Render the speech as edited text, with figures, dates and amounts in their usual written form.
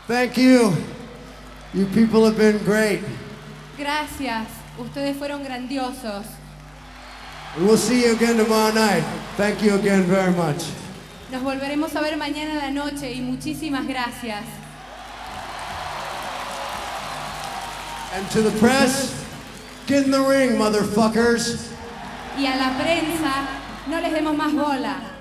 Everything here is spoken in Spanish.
Thank you. You people have been great. Gracias, ustedes fueron grandiosos. And we'll see you again tomorrow night. Thank you again very much. Nos volveremos a ver mañana a la noche y muchísimas gracias. And to the press, get in the ring, motherfuckers. Y a la prensa, no les demos más bola.